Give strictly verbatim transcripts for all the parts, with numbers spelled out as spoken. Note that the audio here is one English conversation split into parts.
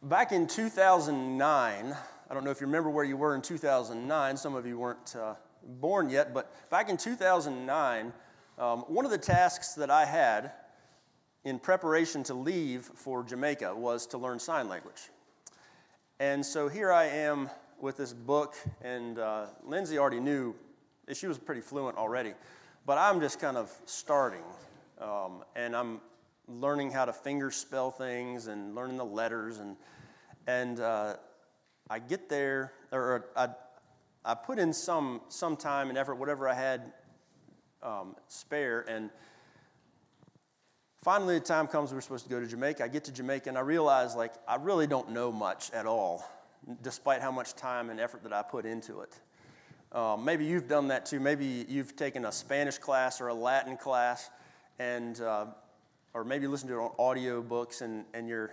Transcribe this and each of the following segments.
Back in two thousand nine, I don't know if you remember where you were in two thousand nine. Some of you weren't uh, born yet, but back in two thousand nine, um, one of the tasks that I had in preparation to leave for Jamaica was to learn sign language. And so here I am with this book, and uh, Lindsay already knew, she was pretty fluent already, but I'm just kind of starting, um, and I'm learning how to finger spell things and learning the letters, and and uh, I get there, or I I put in some some time and effort, whatever I had um, spare, and finally the time comes we're supposed to go to Jamaica. I get to Jamaica and I realize like I really don't know much at all, despite how much time and effort that I put into it. Um, maybe you've done that too. Maybe you've taken a Spanish class or a Latin class, and uh, or maybe you listen to it on audio books, and, and you're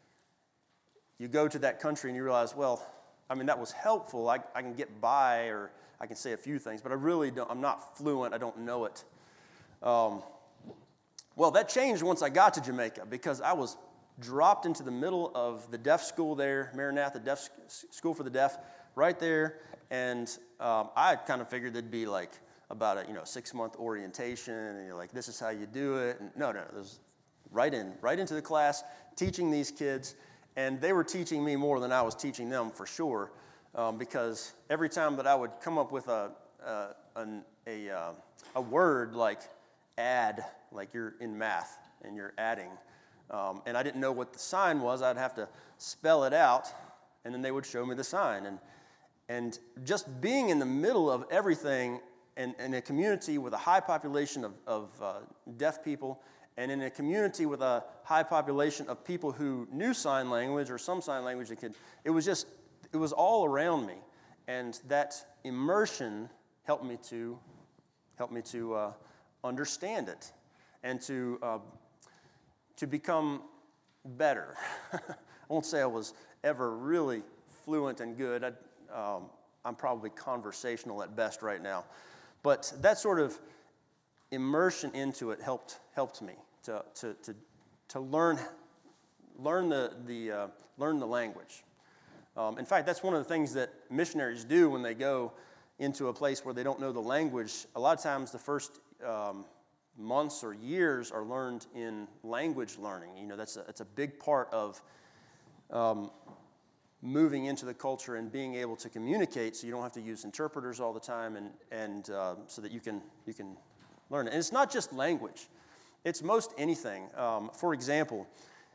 you go to that country and you realize, well, I mean, that was helpful. I, I can get by, or I can say a few things, but I really don't, I'm not fluent. I don't know it. Um, well, that changed once I got to Jamaica, because I was dropped into the middle of the deaf school there, Maranatha Deaf School for the Deaf, right there, and um, I kind of figured there'd be like about a you know six-month orientation, and you're like, this is how you do it. And no, no, it was right in, right into the class, teaching these kids. And they were teaching me more than I was teaching them, for sure, um, because every time that I would come up with a a, an, a, uh, a word like add, like you're in math and you're adding, um, and I didn't know what the sign was, I'd have to spell it out, and then they would show me the sign. And and just being in the middle of everything, and in a community with a high population of, of uh, deaf people, and in a community with a high population of people who knew sign language or some sign language they could, it was just, it was all around me. And that immersion helped me to, helped me to uh, understand it and to, uh, to become better. I won't say I was ever really fluent and good. I, um, I'm probably conversational at best right now. But that sort of immersion into it helped helped me to to to, to learn learn the the uh, learn the language. Um, in fact, that's one of the things that missionaries do when they go into a place where they don't know the language. A lot of times, the first um, months or years are learned in language learning. You know, that's a, that's a big part of um, moving into the culture and being able to communicate, so you don't have to use interpreters all the time, and and uh, so that you can you can learn it. And it's not just language; it's most anything. Um, for example,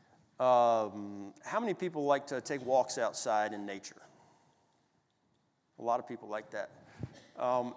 um, how many people like to take walks outside in nature? A lot of people like that. Um,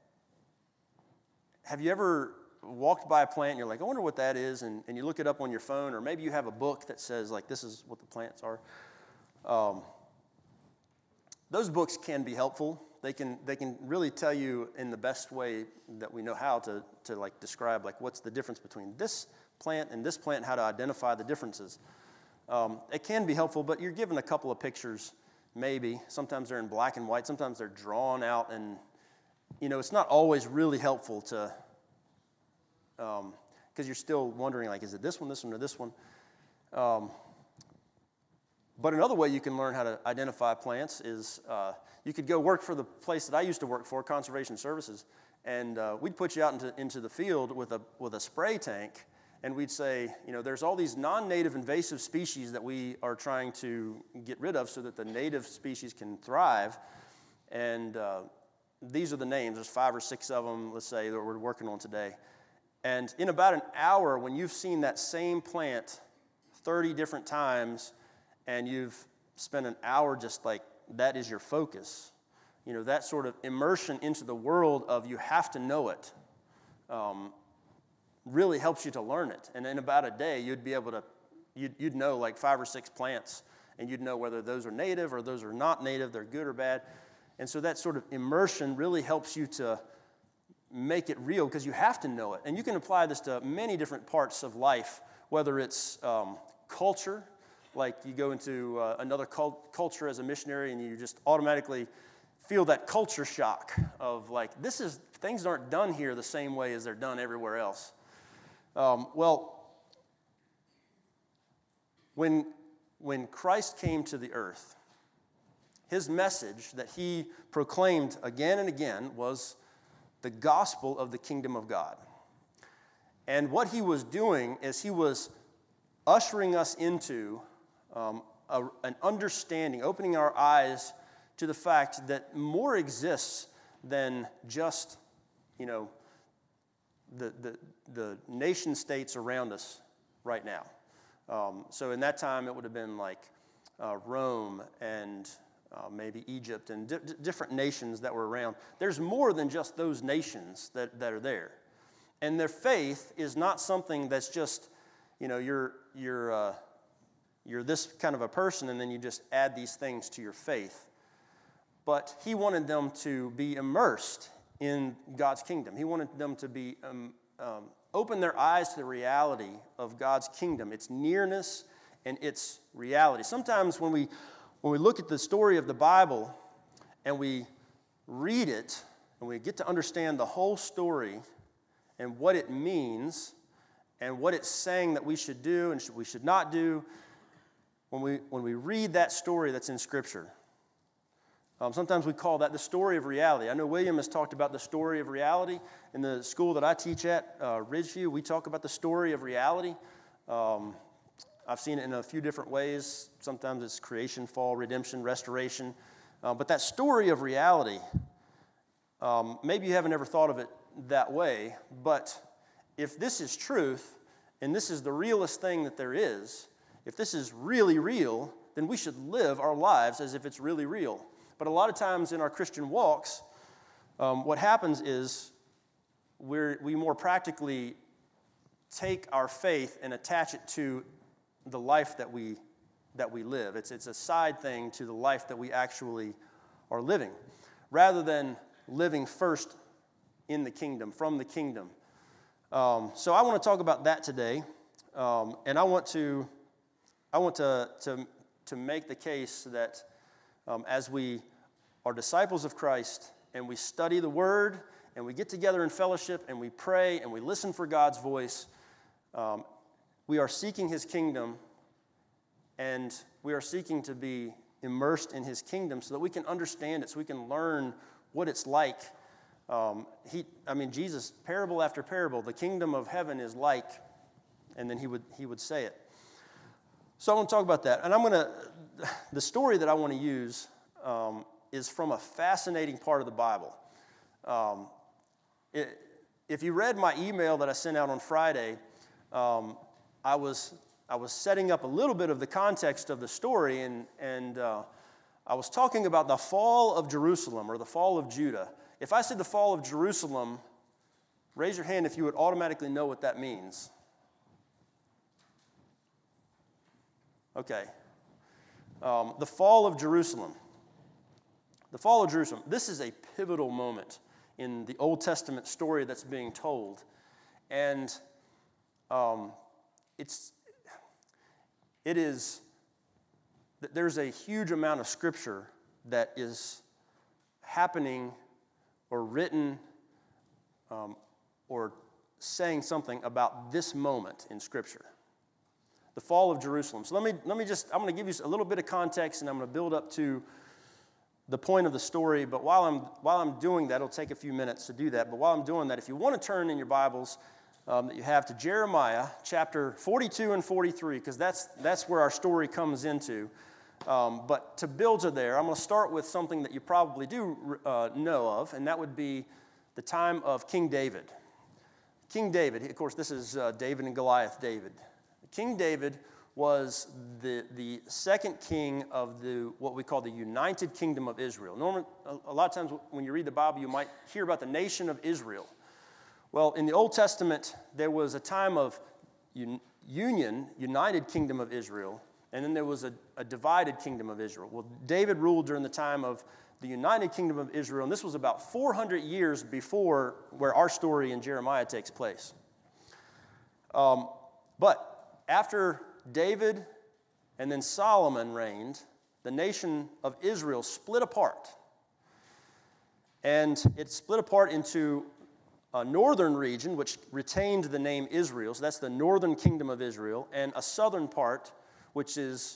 have you ever walked by a plant and you're like, I wonder what that is, and, and you look it up on your phone, or maybe you have a book that says like this is what the plants are. Um, those books can be helpful. They can they can really tell you in the best way that we know how to to like describe like what's the difference between this plant and this plant, and how to identify the differences. Um, it can be helpful, but you're given a couple of pictures, maybe. Sometimes they're in black and white. Sometimes they're drawn out, and you know it's not always really helpful to because um, you're still wondering like, is it this one, this one, or this one? Um, But another way you can learn how to identify plants is uh, you could go work for the place that I used to work for, Conservation Services, and uh, we'd put you out into, into the field with a with a spray tank, and we'd say, you know, there's all these non-native invasive species that we are trying to get rid of so that the native species can thrive, and uh, these are the names. There's five or six of them, let's say, that we're working on today. And in about an hour, when you've seen that same plant thirty different times, and you've spent an hour just like, that is your focus. You know, that sort of immersion into the world of you have to know it um, really helps you to learn it. And in about a day, you'd be able to, you'd, you'd know like five or six plants, and you'd know whether those are native or those are not native, they're good or bad. And so that sort of immersion really helps you to make it real, because you have to know it. And you can apply this to many different parts of life, whether it's um, culture, like you go into uh, another cult- culture as a missionary and you just automatically feel that culture shock of like, this is, things aren't done here the same way as they're done everywhere else. Um, well, when when Christ came to the earth, his message that he proclaimed again and again was the gospel of the kingdom of God. And what he was doing is he was ushering us into um, a, an understanding, opening our eyes to the fact that more exists than just, you know, the, the, the nation states around us right now. Um, so in that time, it would have been like uh, Rome and uh, maybe Egypt and di- different nations that were around. There's more than just those nations that, that are there. And their faith is not something that's just, you know, you're, you're, uh, you're this kind of a person and then you just add these things to your faith. But he wanted them to be immersed in God's kingdom. He wanted them to be um, um, open their eyes to the reality of God's kingdom, its nearness and its reality. Sometimes when we when we look at the story of the Bible and we read it and we get to understand the whole story and what it means and what it's saying that we should do and we should not do, when we when we read that story that's in Scripture, Um, sometimes we call that the story of reality. I know William has talked about the story of reality. In the school that I teach at, uh, Ridgeview, we talk about the story of reality. Um, I've seen it in a few different ways. Sometimes it's creation, fall, redemption, restoration. Uh, but that story of reality, um, maybe you haven't ever thought of it that way, but if this is truth, and this is the realest thing that there is, if this is really real, then we should live our lives as if it's really real. But a lot of times in our Christian walks, um, what happens is we're, we more practically take our faith and attach it to the life that we that we live. It's, it's a side thing to the life that we actually are living, rather than living first in the kingdom, from the kingdom. Um, so I want to talk about that today, um, and I want to I want to to to make the case that Um, as we are disciples of Christ and we study the Word and we get together in fellowship and we pray and we listen for God's voice, um, we are seeking His kingdom and we are seeking to be immersed in His kingdom so that we can understand it, so we can learn what it's like. Um, he, I mean, Jesus, parable after parable, the kingdom of heaven is like, and then he would he would say it. So I want to talk about that. And I'm going to, the story that I want to use um, is from a fascinating part of the Bible. Um, it, if you read my email that I sent out on Friday, um, I was I was setting up a little bit of the context of the story, and, and uh, I was talking about the fall of Jerusalem, or the fall of Judah. If I said the fall of Jerusalem, raise your hand if you would automatically know what that means. Okay. Um, the fall of Jerusalem. The fall of Jerusalem. This is a pivotal moment in the Old Testament story that's being told. And um, it's, it is, there's a huge amount of scripture that is happening or written um, or saying something about this moment in Scripture. The fall of Jerusalem. So let me let me just, I'm going to give you a little bit of context, and I'm going to build up to the point of the story. But while I'm while I'm doing that, it'll take a few minutes to do that. But while I'm doing that, if you want to turn in your Bibles um, that you have to Jeremiah chapter forty-two and forty-three, because that's that's where our story comes into. Um, but to build to there, I'm going to start with something that you probably do uh, know of, and that would be the time of King David. King David, of course, this is uh, David and Goliath David. King David was the, the second king of the what we call the United Kingdom of Israel. Normally, a, a lot of times when you read the Bible, you might hear about the nation of Israel. Well, in the Old Testament, there was a time of un, union, United Kingdom of Israel, and then there was a, a divided kingdom of Israel. Well, David ruled during the time of the United Kingdom of Israel, and this was about four hundred years before where our story in Jeremiah takes place. Um, but after David and then Solomon reigned, the nation of Israel split apart. And it split apart into a northern region, which retained the name Israel, so that's the northern kingdom of Israel, and a southern part, which is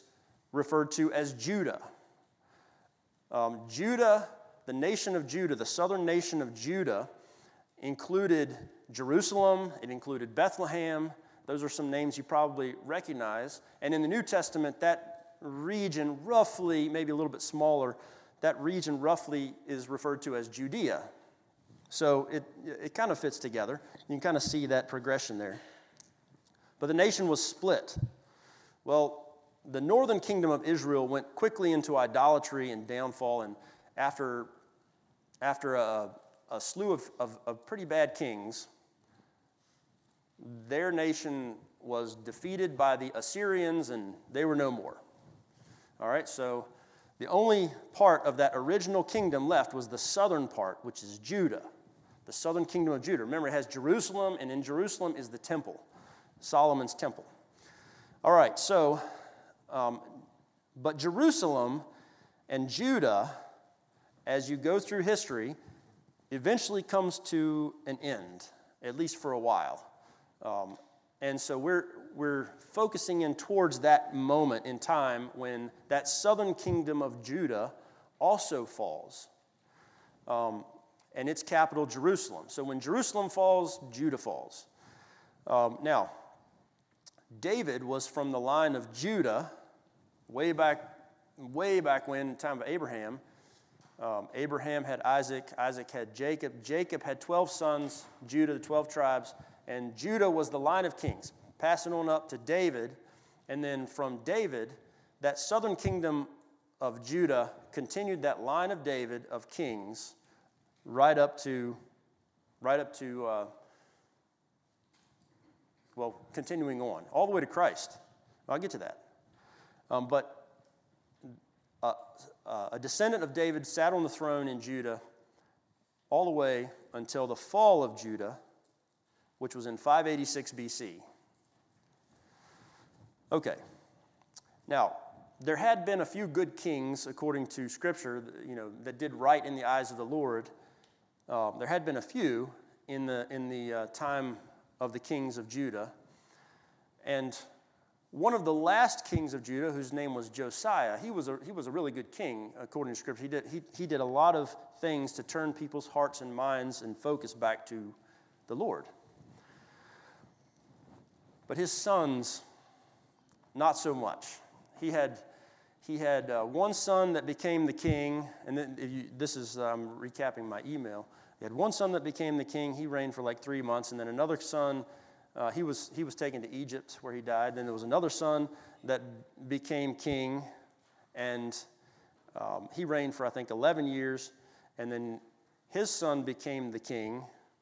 referred to as Judah. Um, Judah, the nation of Judah, the southern nation of Judah, included Jerusalem, it included Bethlehem. Those are some names you probably recognize. And in the New Testament, that region roughly, maybe a little bit smaller, that region roughly is referred to as Judea. So it, it kind of fits together. You can kind of see that progression there. But the nation was split. Well, the northern kingdom of Israel went quickly into idolatry and downfall, and after, after a, a slew of, of, of pretty bad kings, their nation was defeated by the Assyrians, and they were no more. All right, so the only part of that original kingdom left was the southern part, which is Judah, the southern kingdom of Judah. Remember, it has Jerusalem, and in Jerusalem is the temple, Solomon's temple. All right, so, um, but Jerusalem and Judah, as you go through history, eventually comes to an end, at least for a while. Um, and so we're we're focusing in towards that moment in time when that southern kingdom of Judah also falls, um, and its capital Jerusalem. So when Jerusalem falls, Judah falls. Um, now, David was from the line of Judah, way back, way back when, time of Abraham. Um, Abraham had Isaac. Isaac had Jacob. Jacob had twelve sons. Judah, the twelve tribes. And Judah was the line of kings, passing on up to David. And then from David, that southern kingdom of Judah continued that line of David of kings right up to, right up to, uh, well, continuing on, all the way to Christ. I'll get to that. Um, but uh, uh, a descendant of David sat on the throne in Judah all the way until the fall of Judah, which was in five eighty-six B C. Okay. Now, there had been a few good kings, according to Scripture, you know, that did right in the eyes of the Lord. Um, there had been a few in the in the uh, time of the kings of Judah, and one of the last kings of Judah, whose name was Josiah, he was a he was a really good king, according to Scripture. He did he he did a lot of things to turn people's hearts and minds and focus back to the Lord. But his sons, not so much. He had, he had uh, one son that became the king, and then if you, this is, I'm um, recapping my email. He had one son that became the king. He reigned for like three months, and then another son, uh, he was he was taken to Egypt where he died. Then there was another son that became king, and um, he reigned for, I think, eleven years, and then his son became the king,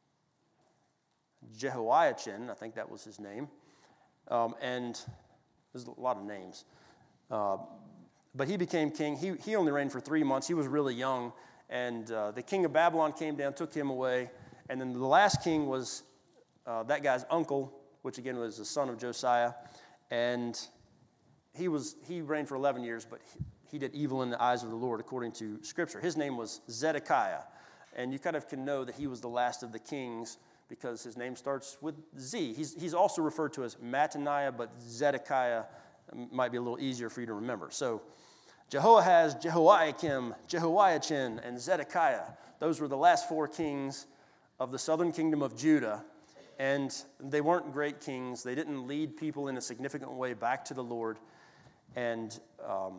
Jehoiachin, I think that was his name. Um, and there's a lot of names. Uh, but he became king. He, he only reigned for three months. He was really young. And uh, the king of Babylon came down, took him away. And then the last king was uh, that guy's uncle, which again was the son of Josiah. And he was he reigned for eleven years, but he, he did evil in the eyes of the Lord, according to Scripture. His name was Zedekiah. And you kind of can know that he was the last of the kings, because his name starts with Z. He's, he's also referred to as Mattaniah, but Zedekiah might be a little easier for you to remember. So Jehoahaz, Jehoiakim, Jehoiachin, and Zedekiah, those were the last four kings of the southern kingdom of Judah. And they weren't great kings. They didn't lead people in a significant way back to the Lord. And um,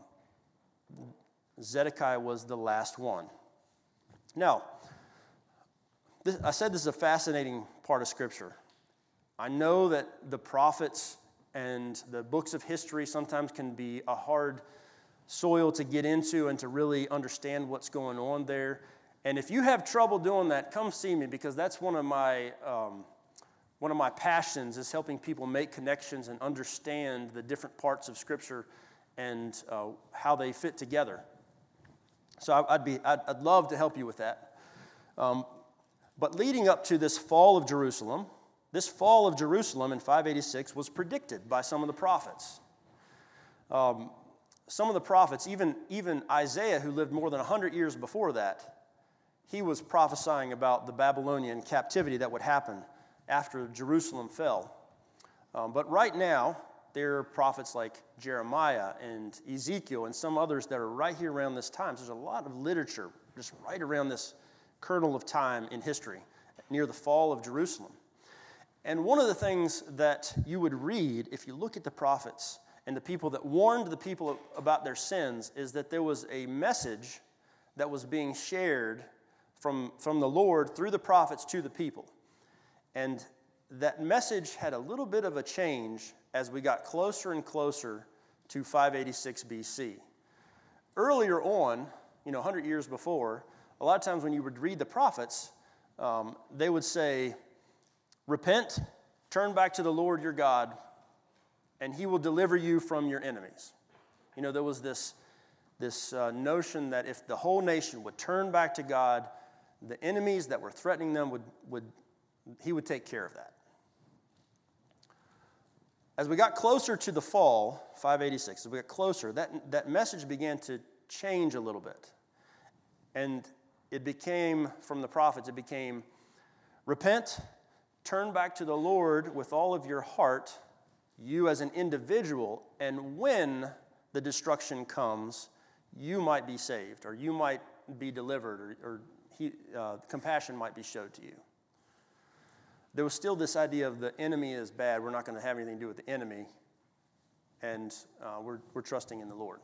Zedekiah was the last one. Now, This, I said this is a fascinating part of Scripture. I know that the prophets and the books of history sometimes can be a hard soil to get into and to really understand what's going on there. And if you have trouble doing that, come see me, because that's one of my um, one of my passions, is helping people make connections and understand the different parts of Scripture and uh, how they fit together. So I'd be I'd, I'd love to help you with that. Um, But leading up to this fall of Jerusalem, this fall of Jerusalem in five eighty-six was predicted by some of the prophets. Um, some of the prophets, even, even Isaiah, who lived more than one hundred years before that, he was prophesying about the Babylonian captivity that would happen after Jerusalem fell. Um, but right now, there are prophets like Jeremiah and Ezekiel and some others that are right here around this time. So there's a lot of literature just right around this kernel of time in history, near the fall of Jerusalem. And one of the things that you would read if you look at the prophets and the people that warned the people about their sins is that there was a message that was being shared from, from the Lord through the prophets to the people. And that message had a little bit of a change as we got closer and closer to five eighty-six B C. Earlier on, you know, one hundred years before, a lot of times when you would read the prophets, um, they would say, repent, turn back to the Lord your God, and he will deliver you from your enemies. You know, there was this, this uh, notion that if the whole nation would turn back to God, the enemies that were threatening them, would, would he would take care of that. As we got closer to the fall, five eighty-six, as we got closer, that, that message began to change a little bit. And it became, from the prophets, it became, repent, turn back to the Lord with all of your heart, you as an individual, and when the destruction comes, you might be saved, or you might be delivered, or, or he, uh, compassion might be showed to you. There was still this idea of the enemy is bad, we're not going to have anything to do with the enemy, and uh, we're, we're trusting in the Lord.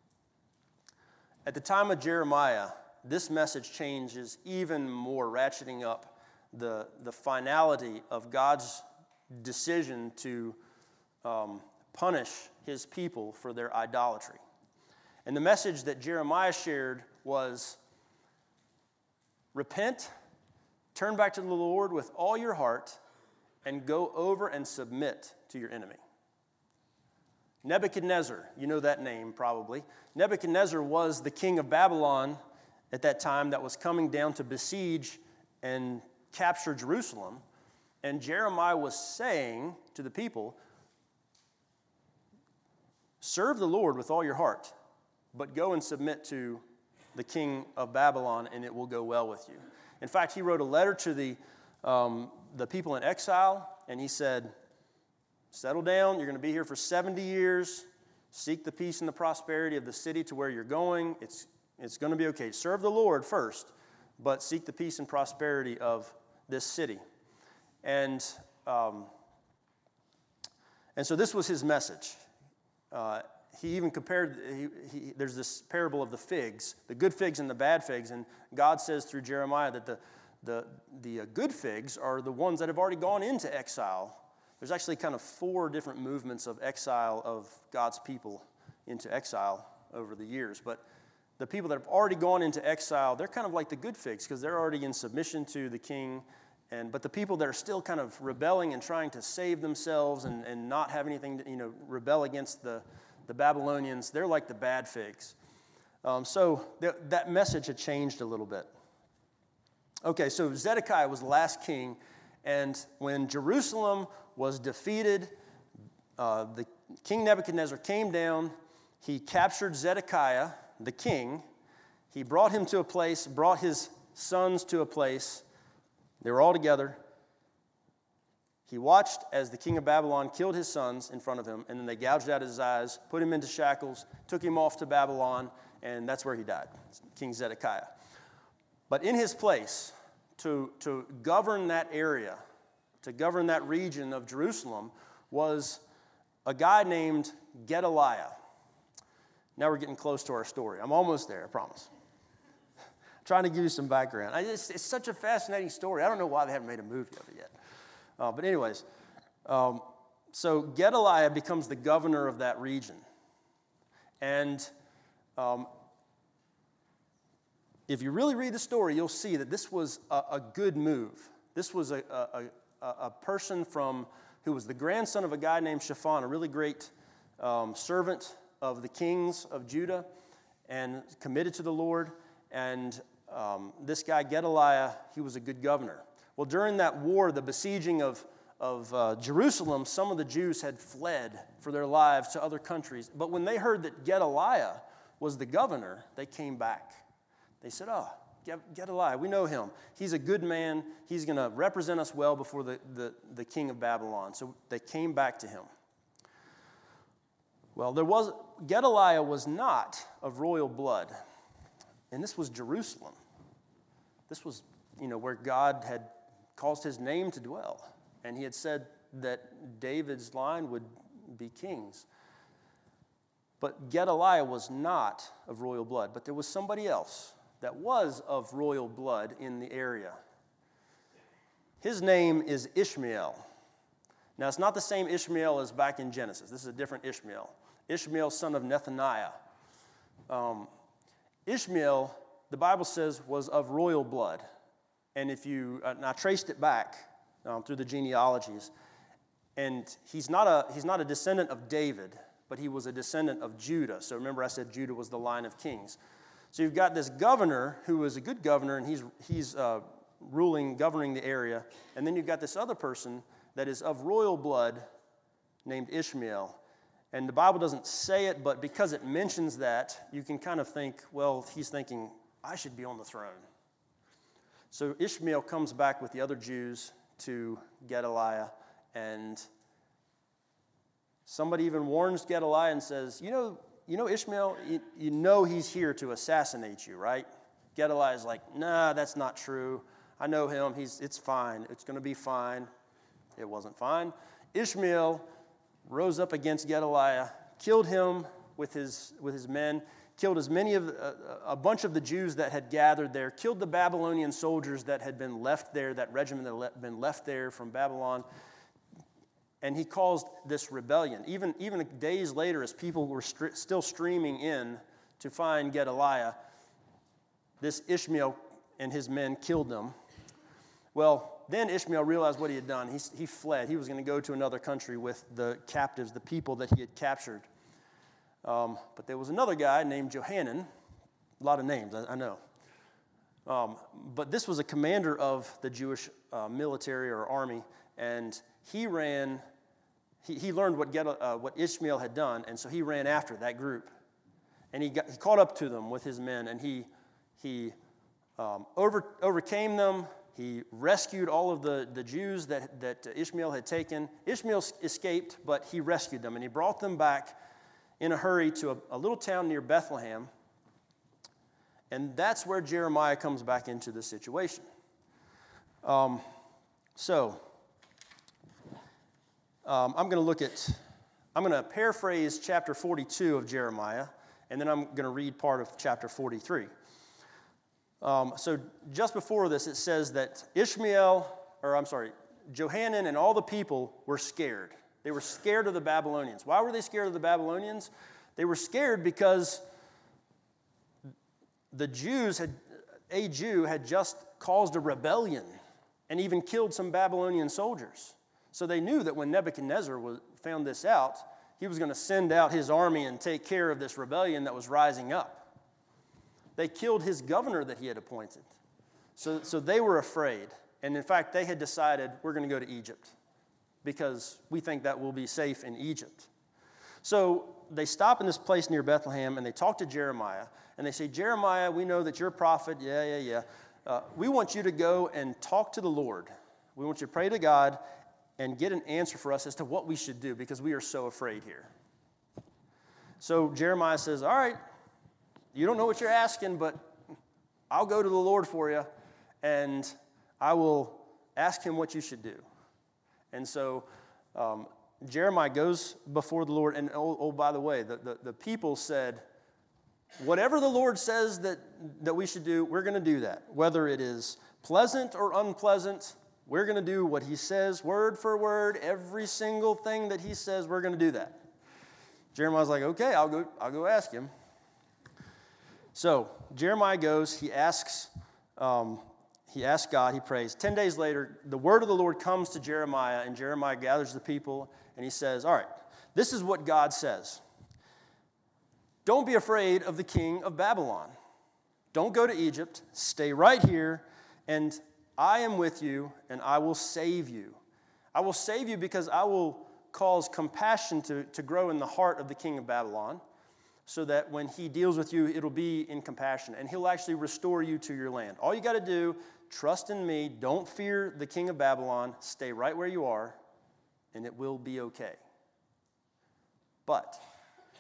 At the time of Jeremiah, this message changes even more, ratcheting up the, the finality of God's decision to um, punish his people for their idolatry. And the message that Jeremiah shared was, repent, turn back to the Lord with all your heart, and go over and submit to your enemy. Nebuchadnezzar, you know that name probably. Nebuchadnezzar was the king of Babylon at that time that was coming down to besiege and capture Jerusalem. And Jeremiah was saying to the people, serve the Lord with all your heart, but go and submit to the king of Babylon, and it will go well with you. In fact, he wrote a letter to the, um, the people in exile, and he said, settle down, you're going to be here for seventy years, seek the peace and the prosperity of the city to where you're going. It's, it's going to be okay. Serve the Lord first, but seek the peace and prosperity of this city. And, um, and so this was his message. Uh, he even compared, he, he, there's this parable of the figs, the good figs and the bad figs, and God says through Jeremiah that the, the, the uh, good figs are the ones that have already gone into exile. There's actually kind of four different movements of exile of God's people into exile over the years, but the people that have already gone into exile, they're kind of like the good figs because they're already in submission to the king. And but the people that are still kind of rebelling and trying to save themselves and, and not have anything to, you know, rebel against the, the Babylonians, they're like the bad figs. Um, so th- that message had changed a little bit. Okay, so Zedekiah was the last king, and when Jerusalem was defeated, uh, the King Nebuchadnezzar came down, he captured Zedekiah, the king, he brought him to a place, brought his sons to a place. They were all together. He watched as the king of Babylon killed his sons in front of him, and then they gouged out his eyes, put him into shackles, took him off to Babylon, and that's where he died, King Zedekiah. But in his place, to, to govern that area, to govern that region of Jerusalem, was a guy named Gedaliah. Now we're getting close to our story. I'm almost there, I promise. Trying to give you some background. I just, it's such a fascinating story. I don't know why they haven't made a movie of it yet. Uh, but anyways, um, so Gedaliah becomes the governor of that region. And um, if you really read the story, you'll see that this was a, a good move. This was a, a, a, a person from who was the grandson of a guy named Shaphan, a really great um, servant of the kings of Judah and committed to the Lord. And um, this guy, Gedaliah, he was a good governor. Well, during that war, the besieging of, of uh, Jerusalem, some of the Jews had fled for their lives to other countries. But when they heard that Gedaliah was the governor, they came back. They said, oh, Gedaliah, we know him. He's a good man. He's going to represent us well before the, the, the king of Babylon. So they came back to him. Well, there was, Gedaliah was not of royal blood, and this was Jerusalem. This was, you know, where God had caused his name to dwell, and he had said that David's line would be kings. But Gedaliah was not of royal blood, but there was somebody else that was of royal blood in the area. His name is Ishmael. Now, it's not the same Ishmael as back in Genesis. This is a different Ishmael. Ishmael, son of Nethaniah. Um, Ishmael, the Bible says, was of royal blood. And if you, uh, and I traced it back um, through the genealogies, and he's not a he's not a descendant of David, but he was a descendant of Judah. So remember I said Judah was the line of kings. So you've got this governor who was a good governor, and he's he's uh, ruling, governing the area. And then you've got this other person that is of royal blood named Ishmael. And the Bible doesn't say it, but because it mentions that, you can kind of think, well, he's thinking, I should be on the throne. So Ishmael comes back with the other Jews to Gedaliah, and somebody even warns Gedaliah and says, you know, you know Ishmael, you, you know he's here to assassinate you, right? Gedaliah is like, nah, that's not true. I know him. He's, it's fine. It's going to be fine. It wasn't fine. Ishmael rose up against Gedaliah, killed him with his, with his men, killed as many of uh, a bunch of the Jews that had gathered there, killed the Babylonian soldiers that had been left there, that regiment that had been left there from Babylon, and he caused this rebellion. Even, even days later, as people were st- still streaming in to find Gedaliah, this Ishmael and his men killed them. Well, then Ishmael realized what he had done. He, he fled. He was going to go to another country with the captives, the people that he had captured. Um, but there was another guy named Johanan. A lot of names, I, I know. Um, but this was a commander of the Jewish uh, military or army, and he ran, he, he learned what, Ged, uh, what Ishmael had done, and so he ran after that group. And he, got, he caught up to them with his men, and he, he um, over, overcame them. He rescued all of the, the Jews that, that Ishmael had taken. Ishmael escaped, but he rescued them, and he brought them back in a hurry to a, a little town near Bethlehem. And that's where Jeremiah comes back into the situation. Um, so, um, I'm going to look at, I'm going to paraphrase chapter forty-two of Jeremiah, and then I'm going to read part of chapter forty-three. Um, so just before this, it says that Ishmael, or I'm sorry, Johanan and all the people were scared. They were scared of the Babylonians. Why were they scared of the Babylonians? They were scared because the Jews had, a Jew had just caused a rebellion and even killed some Babylonian soldiers. So they knew that when Nebuchadnezzar was, found this out, he was going to send out his army and take care of this rebellion that was rising up. They killed his governor that he had appointed. So, so they were afraid. And in fact, they had decided, we're going to go to Egypt because we think that we'll be safe in Egypt. So they stop in this place near Bethlehem, and they talk to Jeremiah. And they say, Jeremiah, we know that you're a prophet. Yeah, yeah, yeah. Uh, we want you to go and talk to the Lord. We want you to pray to God and get an answer for us as to what we should do because we are so afraid here. So Jeremiah says, all right, you don't know what you're asking, but I'll go to the Lord for you, and I will ask him what you should do. And so um, Jeremiah goes before the Lord, and oh, oh by the way, the, the, the people said, whatever the Lord says that, that we should do, we're going to do that. Whether it is pleasant or unpleasant, we're going to do what he says, word for word, every single thing that he says, we're going to do that. Jeremiah's like, okay, I'll go, I'll go ask him. So Jeremiah goes, he asks, um, he asks God, he prays. Ten days later, the word of the Lord comes to Jeremiah, and Jeremiah gathers the people, and he says, all right, this is what God says. Don't be afraid of the king of Babylon. Don't go to Egypt. Stay right here, and I am with you, and I will save you. I will save you because I will cause compassion to, to grow in the heart of the king of Babylon, so that when he deals with you, it'll be in compassion, and he'll actually restore you to your land. All you got to do, trust in me, don't fear the king of Babylon, stay right where you are, and it will be okay. But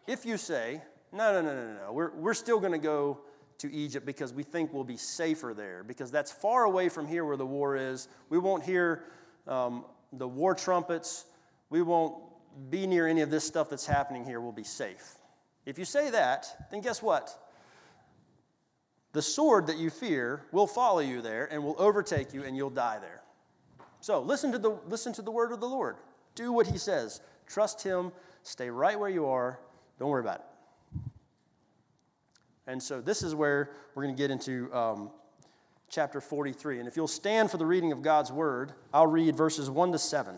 if you say, no, no, no, no, no, we're, we're still going to go to Egypt because we think we'll be safer there, because that's far away from here where the war is. We won't hear um, the war trumpets. We won't be near any of this stuff that's happening here. We'll be safe. If you say that, then guess what? The sword that you fear will follow you there and will overtake you, and you'll die there. So listen to the, listen to the word of the Lord. Do what he says. Trust him. Stay right where you are. Don't worry about it. And so this is where we're going to get into um, chapter forty-three. And if you'll stand for the reading of God's word, I'll read verses one to seven.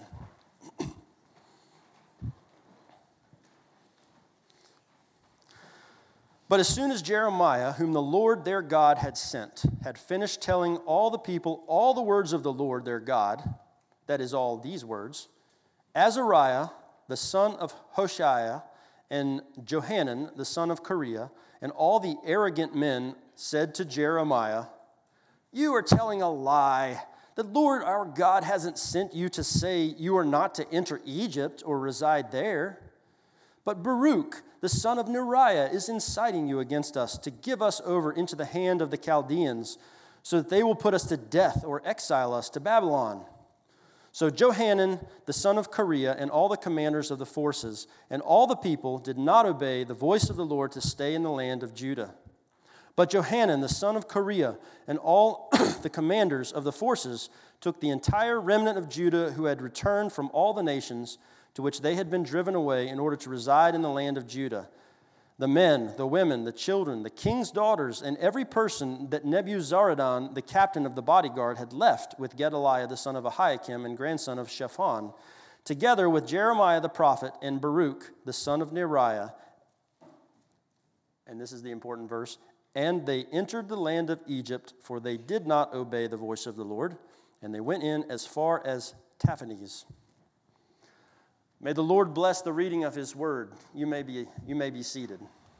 But as soon as Jeremiah, whom the Lord their God had sent, had finished telling all the people all the words of the Lord their God, that is, all these words, Azariah, the son of Hoshea, and Johanan, the son of Kareah, and all the arrogant men said to Jeremiah, "You are telling a lie. The Lord our God hasn't sent you to say you are not to enter Egypt or reside there. But Baruch, the son of Neriah, is inciting you against us to give us over into the hand of the Chaldeans, so that they will put us to death or exile us to Babylon." So Johanan, the son of Kareah, and all the commanders of the forces, and all the people did not obey the voice of the Lord to stay in the land of Judah. But Johanan, the son of Kareah, and all the commanders of the forces took the entire remnant of Judah who had returned from all the nations to which they had been driven away in order to reside in the land of Judah, the men, the women, the children, the king's daughters, and every person that Nebuzaradan, the captain of the bodyguard, had left with Gedaliah the son of Ahikam and grandson of Shaphan, together with Jeremiah the prophet and Baruch the son of Neriah. And this is the important verse. And they entered the land of Egypt, for they did not obey the voice of the Lord, and they went in as far as Taphanes. May the Lord bless the reading of his word. You may be, you may be seated.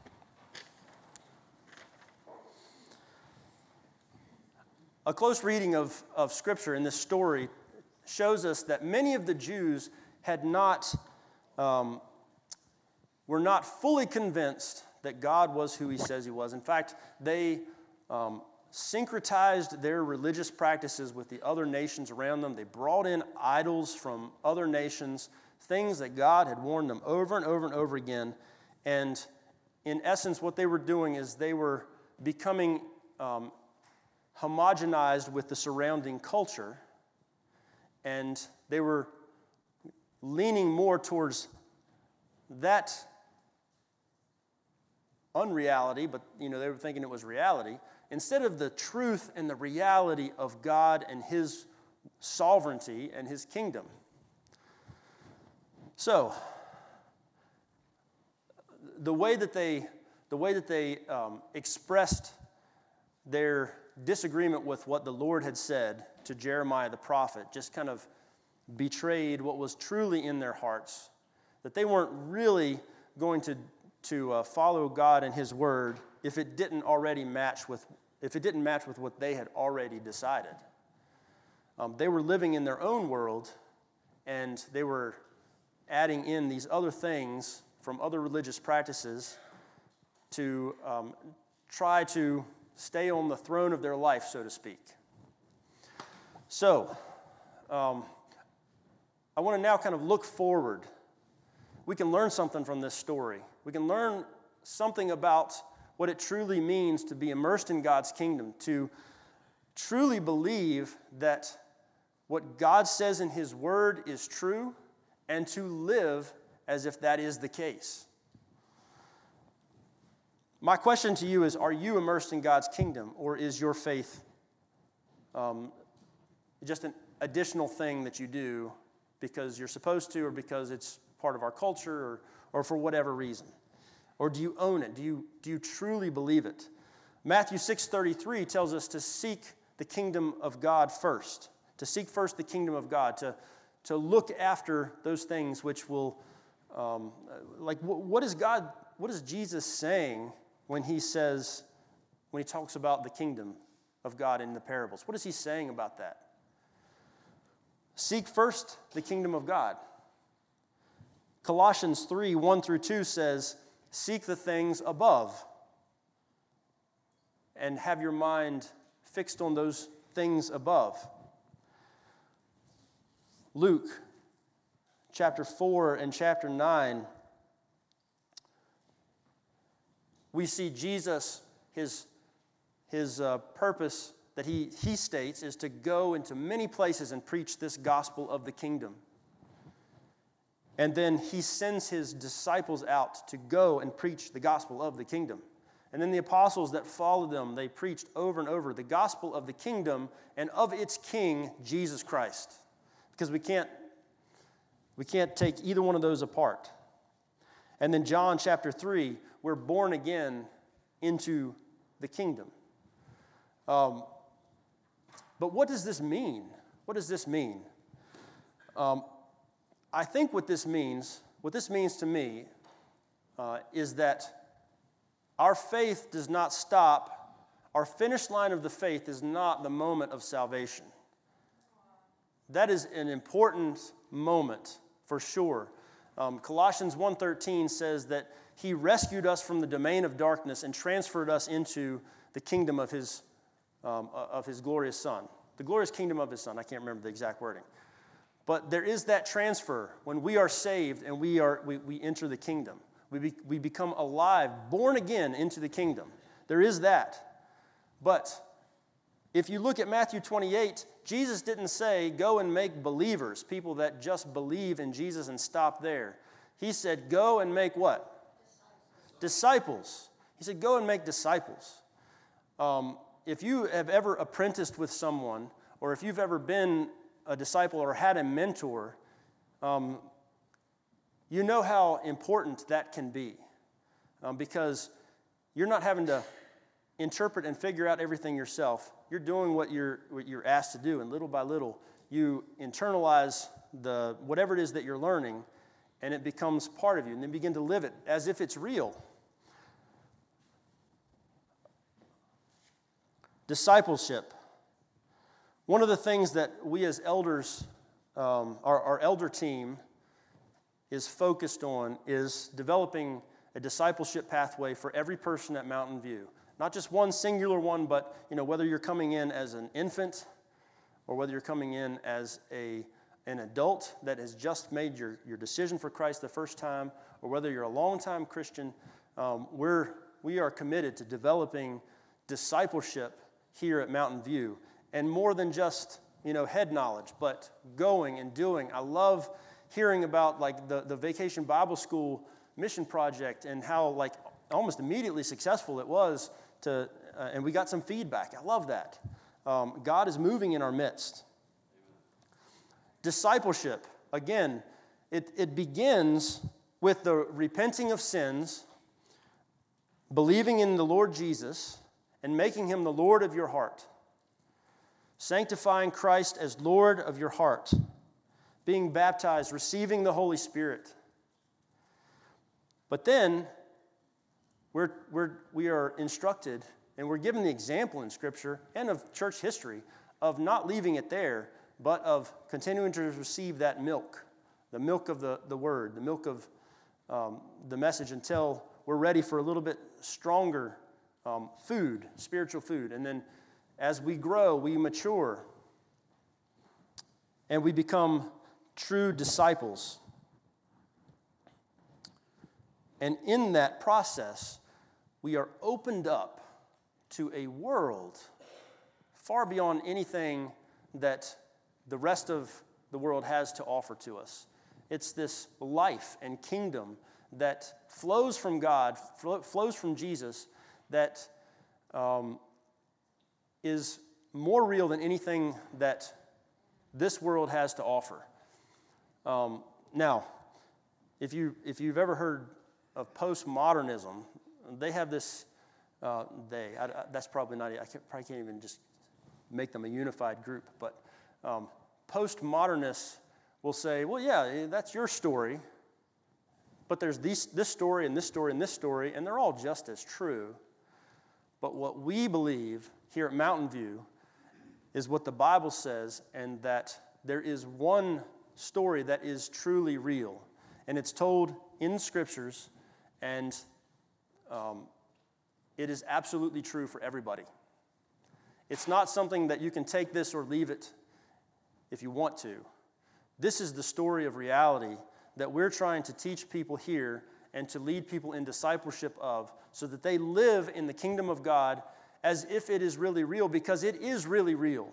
A close reading of, of Scripture in this story shows us that many of the Jews had not, um, were not fully convinced that God was who he says he was. In fact, they um, syncretized their religious practices with the other nations around them. They brought in idols from other nations, things that God had warned them over and over and over again. And in essence, what they were doing is they were becoming um, homogenized with the surrounding culture, and they were leaning more towards that unreality, but you know they were thinking it was reality, instead of the truth and the reality of God and his sovereignty and his kingdom. So, the way that they, the way that they um, expressed their disagreement with what the Lord had said to Jeremiah the prophet just kind of betrayed what was truly in their hearts, that they weren't really going to, to uh, follow God and his word if it didn't already match with, if it didn't match with what they had already decided. Um, they were living in their own world, and they were adding in these other things from other religious practices to um, try to stay on the throne of their life, so to speak. So, um, I want to now kind of look forward. We can learn something from this story. We can learn something about what it truly means to be immersed in God's kingdom, to truly believe that what God says in his word is true, and to live as if that is the case. My question to you is, are you immersed in God's kingdom, or is your faith um, just an additional thing that you do because you're supposed to, or because it's part of our culture, or, or for whatever reason? Or do you own it? Do you, do you truly believe it? Matthew six thirty-three tells us to seek the kingdom of God first, to seek first the kingdom of God, to to look after those things which will, um, like, what is God, what is Jesus saying when he says, when he talks about the kingdom of God in the parables? What is he saying about that? Seek first the kingdom of God. Colossians three, one through two says, Seek the things above and have your mind fixed on those things above. Luke chapter four and chapter nine, we see Jesus, his, his uh, purpose that he, he states is to go into many places and preach this gospel of the kingdom. And then he sends his disciples out to go and preach the gospel of the kingdom. And then the apostles that followed them, they preached over and over the gospel of the kingdom and of its king, Jesus Christ. Because we can't, we can't take either one of those apart. And then John chapter three, we're born again into the kingdom. Um, but what does this mean? What does this mean? Um, I think what this means, what this means to me, uh, is that our faith does not stop. Our finish line of the faith is not the moment of salvation. That is an important moment for sure. Um, Colossians one thirteen says that he rescued us from the domain of darkness and transferred us into the kingdom of his, um, of his glorious Son. The glorious kingdom of his Son. I can't remember the exact wording. But there is that transfer when we are saved and we, are, we, we enter the kingdom. We, be, we become alive, born again into the kingdom. There is that. But if you look at Matthew twenty-eight, Jesus didn't say, go and make believers, people that just believe in Jesus and stop there. He said, go and make what? Disciples. disciples. He said, go and make disciples. Um, if you have ever apprenticed with someone, or if you've ever been a disciple or had a mentor, um, you know how important that can be. Um, because you're not having to interpret and figure out everything yourself. You're doing what you're what you're asked to do, and little by little, you internalize the whatever it is that you're learning, and it becomes part of you, and then begin to live it as if it's real. Discipleship. One of the things that we as elders, um, our, our elder team is focused on is developing a discipleship pathway for every person at Mountain View. Not just one singular one, but you know, whether you're coming in as an infant or whether you're coming in as a, an adult that has just made your, your decision for Christ the first time, or whether you're a long-time Christian, um, we're, we are committed to developing discipleship here at Mountain View. And more than just, you know, head knowledge, but going and doing. I love hearing about like the, the Vacation Bible School mission project and how like almost immediately successful it was to, uh, and we got some feedback. I love that. Um, God is moving in our midst. Discipleship, again, it, it begins with the repenting of sins, believing in the Lord Jesus, and making him the Lord of your heart. Sanctifying Christ as Lord of your heart. Being baptized, receiving the Holy Spirit. But then, we're, we're, we are instructed, and we're given the example in Scripture and of church history, of not leaving it there, but of continuing to receive that milk, the milk of the, the Word, the milk of um, the message, until we're ready for a little bit stronger um, food, spiritual food. And then as we grow, we mature, and we become true disciples. And in that process, we are opened up to a world far beyond anything that the rest of the world has to offer to us. It's this life and kingdom that flows from God, flows from Jesus, that um, is more real than anything that this world has to offer. Um, now, if you if you've ever heard of postmodernism, they have this. Uh, they I, I, that's probably not. I can't, probably can't even just make them a unified group. But um, postmodernists will say, "Well, yeah, that's your story, but there's these, this story and this story and this story, and they're all just as true." But what we believe here at Mountain View is what the Bible says, and that there is one story that is truly real. And it's told in Scriptures, and um, it is absolutely true for everybody. It's not something that you can take this or leave it if you want to. This is the story of reality that we're trying to teach people here and to lead people in discipleship of, so that they live in the kingdom of God as if it is really real, because it is really real.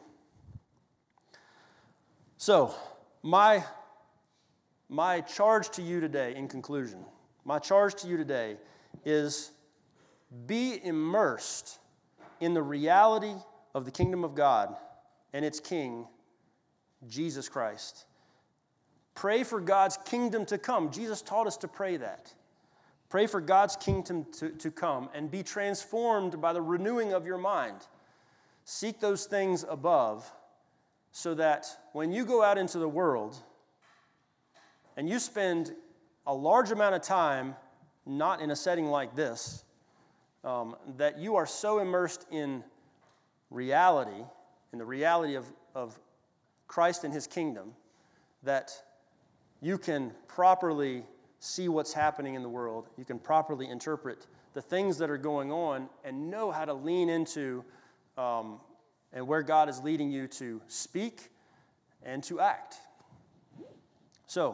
So, my, my charge to you today, in conclusion, my charge to you today is be immersed in the reality of the kingdom of God and its King, Jesus Christ. Pray for God's kingdom to come. Jesus taught us to pray that. Pray for God's kingdom to, to come and be transformed by the renewing of your mind. Seek those things above so that when you go out into the world and you spend a large amount of time not in a setting like this, um, that you are so immersed in reality, in the reality of, of Christ and his kingdom, that you can properly see what's happening in the world. You can properly interpret the things that are going on and know how to lean into um, and where God is leading you to speak and to act. So,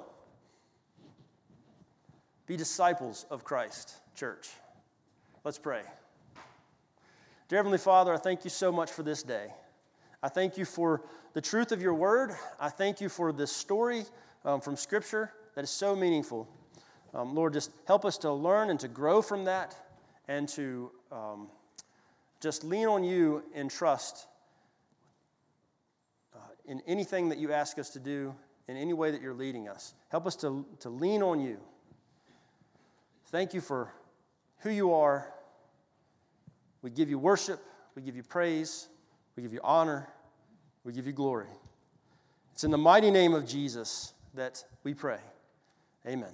be disciples of Christ, church. Let's pray. Dear Heavenly Father, I thank you so much for this day. I thank you for the truth of your word. I thank you for this story um, from Scripture that is so meaningful. Um, Lord, just help us to learn and to grow from that and to um, just lean on you in trust uh, in anything that you ask us to do, in any way that you're leading us. Help us to, to lean on you. Thank you for who you are. We give you worship. We give you praise. We give you honor. We give you glory. It's in the mighty name of Jesus that we pray. Amen.